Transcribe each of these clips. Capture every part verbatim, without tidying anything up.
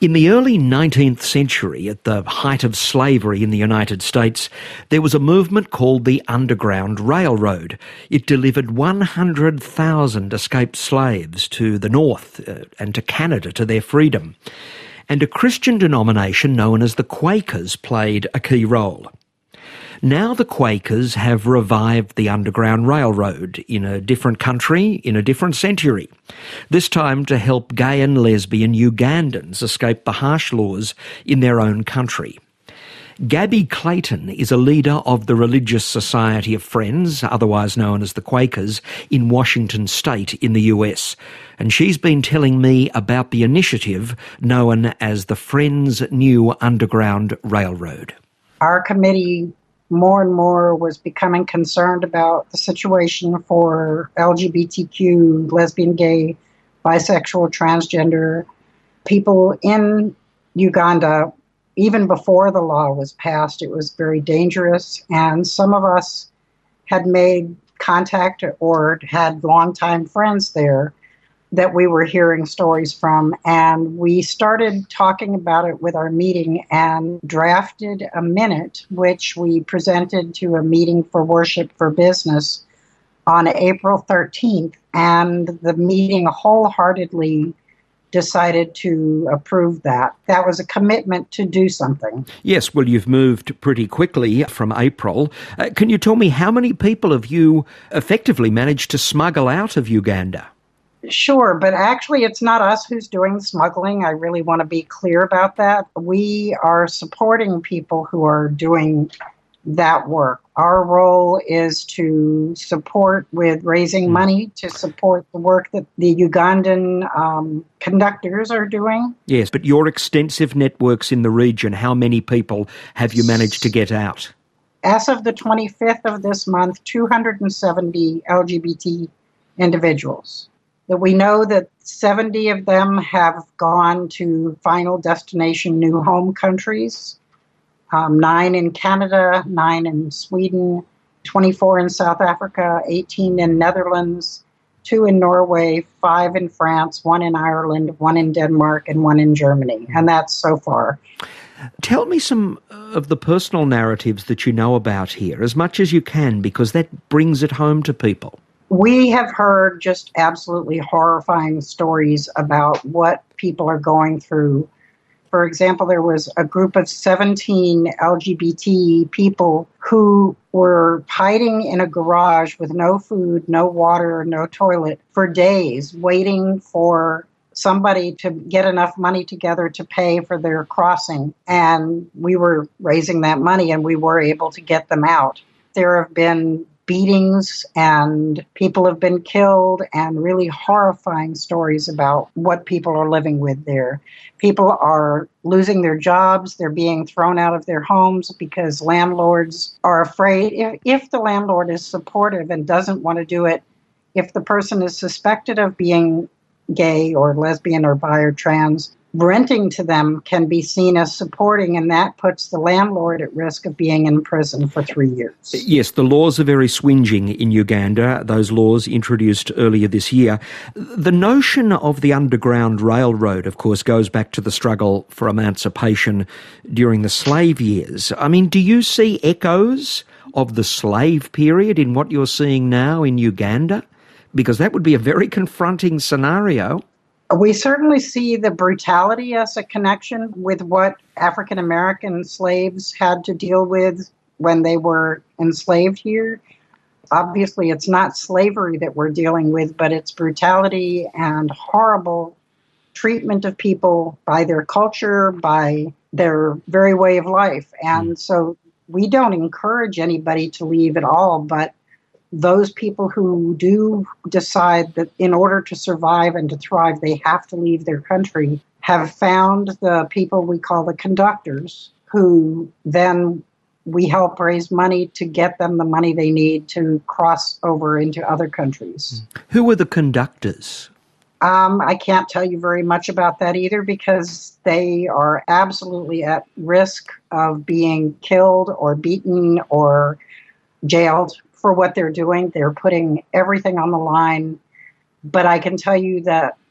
In the early nineteenth century, at the height of slavery in the United States, there was a movement called the Underground Railroad. It delivered one hundred thousand escaped slaves to the North uh, and to Canada to their freedom. And a Christian denomination known as the Quakers played a key role. Now the Quakers have revived the Underground Railroad in a different country, in a different century. This time to help gay and lesbian Ugandans escape the harsh laws in their own country. Gabby Clayton is a leader of the Religious Society of Friends, otherwise known as the Quakers, in Washington State in the U S. And she's been telling me about the initiative known as the Friends New Underground Railroad. Our committee more and more was becoming concerned about the situation for L G B T Q, lesbian, gay, bisexual, transgender people in Uganda. Even before the law was passed, it was very dangerous. And some of us had made contact or had longtime friends there that we were hearing stories from. And we started talking about it with our meeting and drafted a minute, which we presented to a meeting for Worship for Business on April thirteenth. And the meeting wholeheartedly decided to approve that. That was a commitment to do something. Yes, well, you've moved pretty quickly from April. Uh, can you tell me how many people have you effectively managed to smuggle out of Uganda? Sure, but actually it's not us who's doing the smuggling. I really want to be clear about that. We are supporting people who are doing that work. Our role is to support with raising money to support the work that the Ugandan um, conductors are doing. Yes, but your extensive networks in the region, how many people have you managed to get out? As of the twenty-fifth of this month, two hundred seventy L G B T individuals. That we know that seventy of them have gone to final destination new home countries, um, nine in Canada, nine in Sweden, twenty-four in South Africa, eighteen in Netherlands, two in Norway, five in France, one in Ireland, one in Denmark, and one in Germany. And that's so far. Tell me some of the personal narratives that you know about here, as much as you can, because that brings it home to people. We have heard just absolutely horrifying stories about what people are going through. For example, there was a group of seventeen L G B T people who were hiding in a garage with no food, no water, no toilet for days, waiting for somebody to get enough money together to pay for their crossing. And we were raising that money and we were able to get them out. There have been beatings and people have been killed and really horrifying stories about what people are living with there. People are losing their jobs. They're being thrown out of their homes because landlords are afraid. If, if the landlord is supportive and doesn't want to do it, if the person is suspected of being gay or lesbian or bi or trans, renting to them can be seen as supporting, and that puts the landlord at risk of being in prison for three years. Yes, the laws are very swingeing in Uganda, those laws introduced earlier this year. The notion of the Underground Railroad, of course, goes back to the struggle for emancipation during the slave years. I mean, do you see echoes of the slave period in what you're seeing now in Uganda? Because that would be a very confronting scenario. We certainly see the brutality as a connection with what African American slaves had to deal with when they were enslaved here. Obviously, it's not slavery that we're dealing with, but it's brutality and horrible treatment of people by their culture, by their very way of life. And so we don't encourage anybody to leave at all, but those people who do decide that in order to survive and to thrive, they have to leave their country, have found the people we call the conductors, who then we help raise money to get them the money they need to cross over into other countries. Who are the conductors? Um, I can't tell you very much about that either, because they are absolutely at risk of being killed or beaten or jailed for what they're doing. They're putting everything on the line. But I can tell you that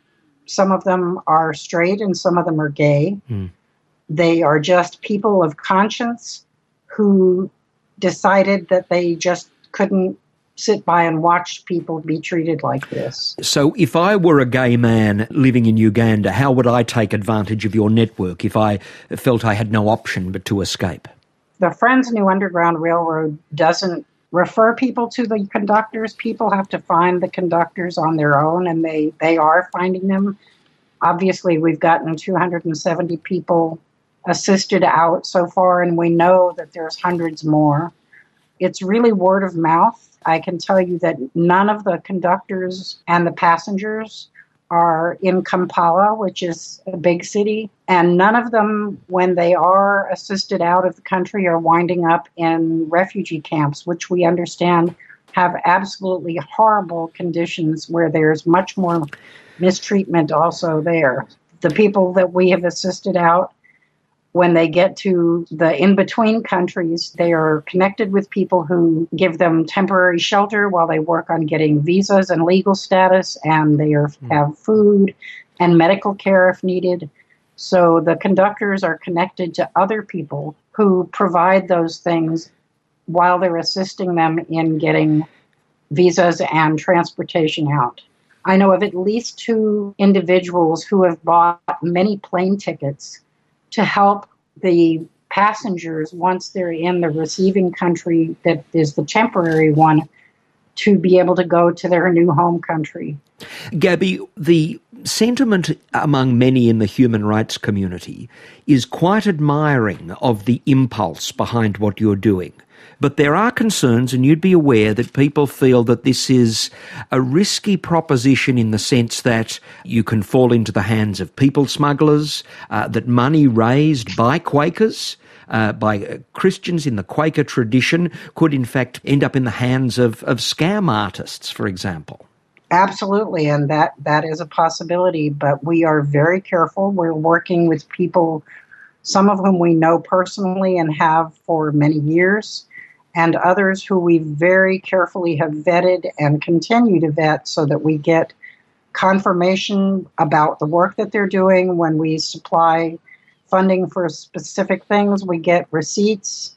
Some of them are straight and some of them are gay. Mm. They are just people of conscience who decided that they just couldn't sit by and watch people be treated like this. So if I were a gay man living in Uganda, how would I take advantage of your network if I felt I had no option but to escape? The Friends New Underground Railroad doesn't refer people to the conductors. People have to find the conductors on their own, and they, they are finding them. Obviously, we've gotten two hundred seventy people assisted out so far, and we know that there's hundreds more. It's really word of mouth. I can tell you that none of the conductors and the passengers are in Kampala, which is a big city, and none of them, when they are assisted out of the country, are winding up in refugee camps, which we understand have absolutely horrible conditions where there's much more mistreatment also there. The people that we have assisted out, when they get to the in-between countries, they are connected with people who give them temporary shelter while they work on getting visas and legal status, and they are, have food and medical care if needed. So the conductors are connected to other people who provide those things while they're assisting them in getting visas and transportation out. I know of at least two individuals who have bought many plane tickets to help the passengers, once they're in the receiving country that is the temporary one, to be able to go to their new home country. Gabby, the sentiment among many in the human rights community is quite admiring of the impulse behind what you're doing. But there are concerns, and you'd be aware that people feel that this is a risky proposition in the sense that you can fall into the hands of people smugglers, uh, that money raised by Quakers, uh, by Christians in the Quaker tradition, could in fact end up in the hands of, of scam artists, for example. Absolutely, and that, that is a possibility, but we are very careful. We're working with people, some of whom we know personally and have for many years, and others who we very carefully have vetted and continue to vet so that we get confirmation about the work that they're doing. When we supply funding for specific things, we get receipts,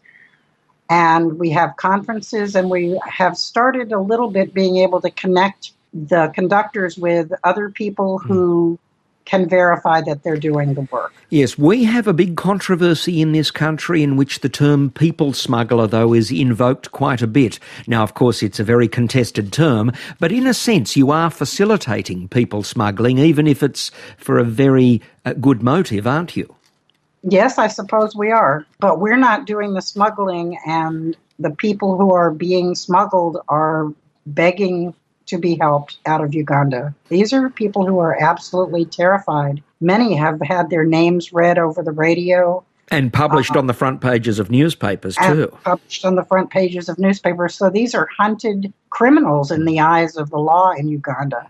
and we have conferences, and we have started a little bit being able to connect the conductors with other people who can verify that they're doing the work. Yes, we have a big controversy in this country in which the term people smuggler, though, is invoked quite a bit. Now, of course, it's a very contested term, but in a sense you are facilitating people smuggling, even if it's for a very uh, good motive, aren't you? Yes, I suppose we are, but we're not doing the smuggling, and the people who are being smuggled are begging to be helped out of Uganda. These are people who are absolutely terrified. Many have had their names read over the radio. And published uh, on the front pages of newspapers too. And published on the front pages of newspapers. So these are hunted criminals in the eyes of the law in Uganda.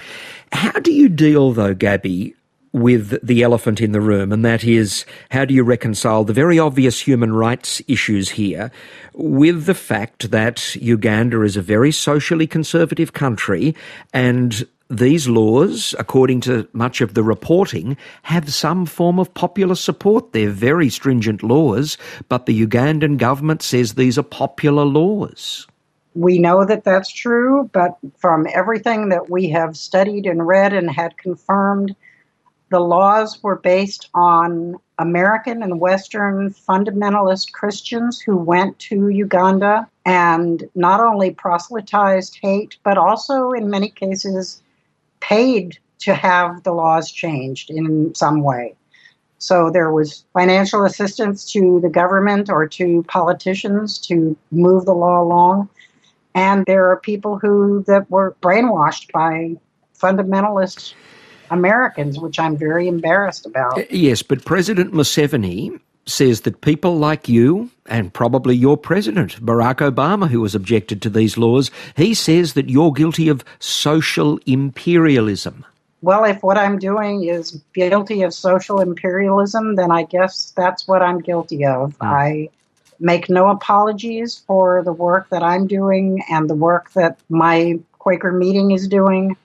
How do you deal, though, Gabby, with the elephant in the room, and that is, how do you reconcile the very obvious human rights issues here with the fact that Uganda is a very socially conservative country, and these laws, according to much of the reporting, have some form of popular support? They're very stringent laws, but the Ugandan government says these are popular laws. We know that that's true, but from everything that we have studied and read and had confirmed, the laws were based on American and Western fundamentalist Christians who went to Uganda and not only proselytized hate, but also in many cases paid to have the laws changed in some way. So there was financial assistance to the government or to politicians to move the law along. And there are people who that were brainwashed by fundamentalist Americans, which I'm very embarrassed about. Yes, but President Museveni says that people like you, and probably your president, Barack Obama, who has objected to these laws, he says that you're guilty of social imperialism. Well, if what I'm doing is guilty of social imperialism, then I guess that's what I'm guilty of. Oh. I make no apologies for the work that I'm doing and the work that my Quaker meeting is doing.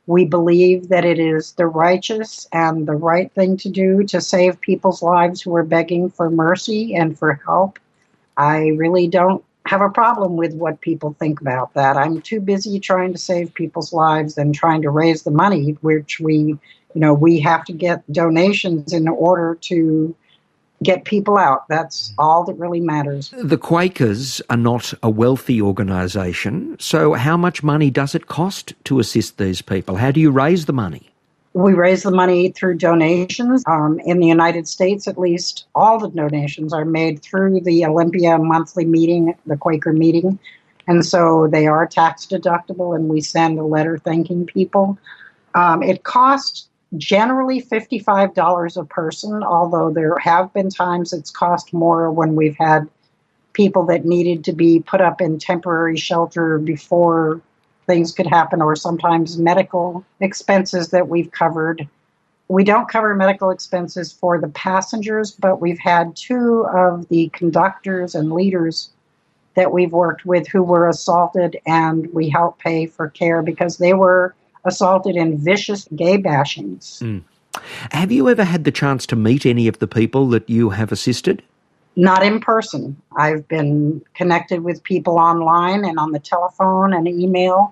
We believe that it is the righteous and the right thing to do to save people's lives who are begging for mercy and for help. I really don't have a problem with what people think about that. I'm too busy trying to save people's lives than trying to raise the money, which we, you know, we have to get donations in order to get people out. That's all that really matters. The Quakers are not a wealthy organisation, so how much money does it cost to assist these people? How do you raise the money? We raise the money through donations. Um, in the United States, at least, all the donations are made through the Olympia monthly meeting, the Quaker meeting. And so they are tax deductible, and we send a letter thanking people. Um, it costs generally fifty-five dollars a person, although there have been times it's cost more when we've had people that needed to be put up in temporary shelter before things could happen, or sometimes medical expenses that we've covered. We don't cover medical expenses for the passengers, but we've had two of the conductors and leaders that we've worked with who were assaulted, and we help pay for care because they were assaulted in vicious gay bashings. Mm. Have you ever had the chance to meet any of the people that you have assisted? Not in person. I've been connected with people online and on the telephone and email,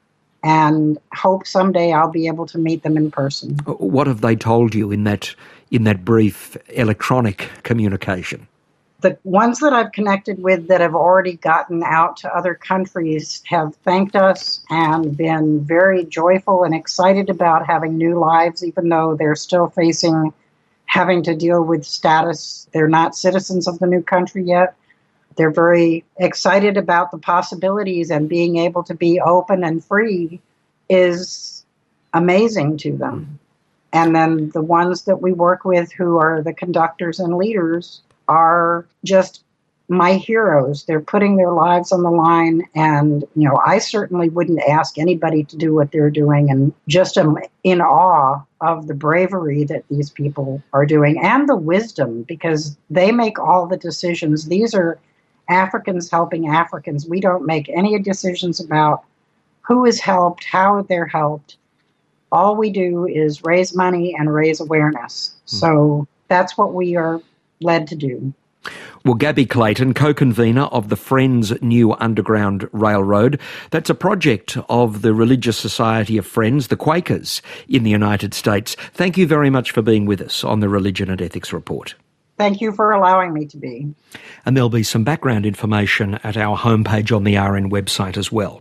and hope someday I'll be able to meet them in person. What have they told you in that in that brief electronic communication? The ones that I've connected with that have already gotten out to other countries have thanked us and been very joyful and excited about having new lives, even though they're still facing having to deal with status. They're not citizens of the new country yet. They're very excited about the possibilities, and being able to be open and free is amazing to them. And then the ones that we work with who are the conductors and leaders are just my heroes. They're putting their lives on the line, and, you know, I certainly wouldn't ask anybody to do what they're doing, and just am in awe of the bravery that these people are doing and the wisdom, because they make all the decisions. These are Africans helping Africans. We don't make any decisions about who is helped, how they're helped. All we do is raise money and raise awareness. Mm. So that's what we are led to do. Well, Gabby Clayton, co-convener of the Friends New Underground Railroad. That's a project of the Religious Society of Friends, the Quakers, in the United States. Thank you very much for being with us on the Religion and Ethics Report. Thank you for allowing me to be. And there'll be some background information at our homepage on the R N website as well.